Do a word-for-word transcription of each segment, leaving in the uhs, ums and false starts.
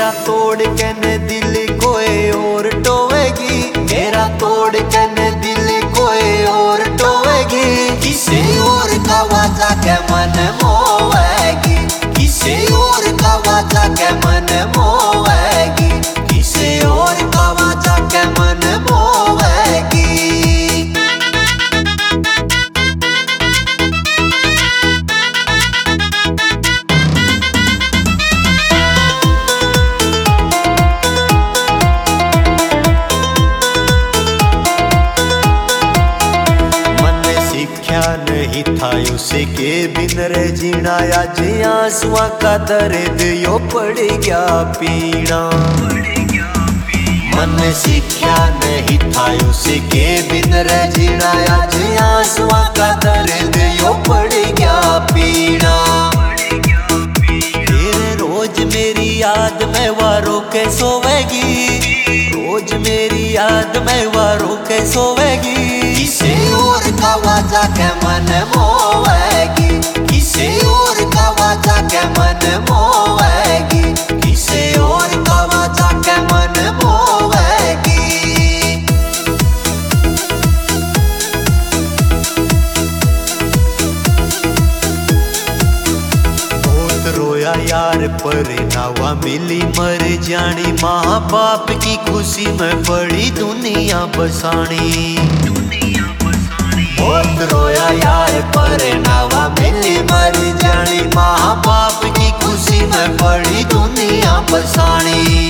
मेरा तोड़ के न दिल कोई और टोवेगी, मेरा तोड़ के न दिल कोई और टोवेगी। किसी और का वाचा के मन मोवेगी, किसी और का वाचा के मन मोवेगी, किसी और का वाचा के मन मोवेगी। नहीं था उसके बिन रे जीना, आज आंसुआ का दर्द यो पड़ गया पीना। मन सीखा नहीं था उसके बिन रे जीना, आज आंसुआ का दर्द यो पड़ गया पीना। फिर रोज मेरी याद में वारों के सोवेगी, रोज मेरी याद में वारों के सोवेगी। किसी और का वाचा के मन मोवेगी, किसी और का वाचा के मन मोवेगी, किसी और का वाचा के मन मोवेगी। बहुत रोया यार पर नावा मिली मर जानी, माँ बाप की खुशी में बड़ी दुनिया बसानी। बहुत रोया यार पर नावा मिली मर जानी, माँ बाप की खुशी में बड़ी दुनिया बसानी।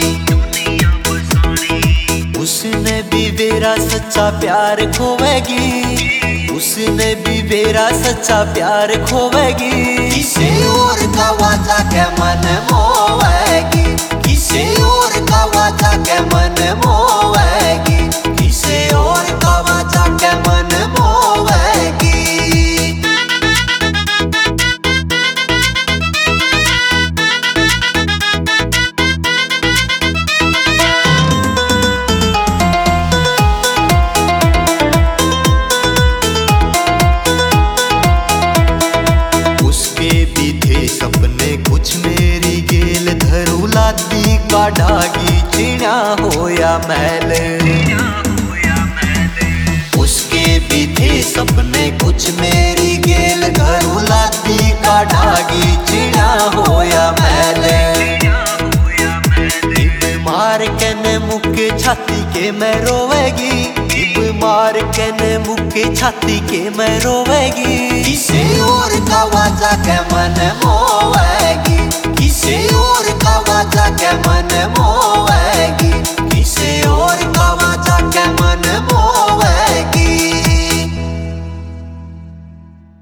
उसने भी मेरा सच्चा प्यार खोवेगी, उसने भी मेरा सच्चा प्यार खोवेगी। किसी और का वाचा के मन मोवेगी, किसी और का वाचा के मन मोवेगी, किसी और का वाचा के मन मोवेगी। उसके भी थे सपने कुछ मेरी गेल, धरुलाती का ढागी चिड़ा होया महल। उसके भी थे सपने कुछ मेरी गेल, धरुलाती का ढागी चिड़ा होया महल। मार के न मुक्के छाती के मैं रोवेगी, मार के न मुक्के छाती के मैं रोवेगी। किसी और का वाचा के मन मोवेगी, किसी और का वाचा के मन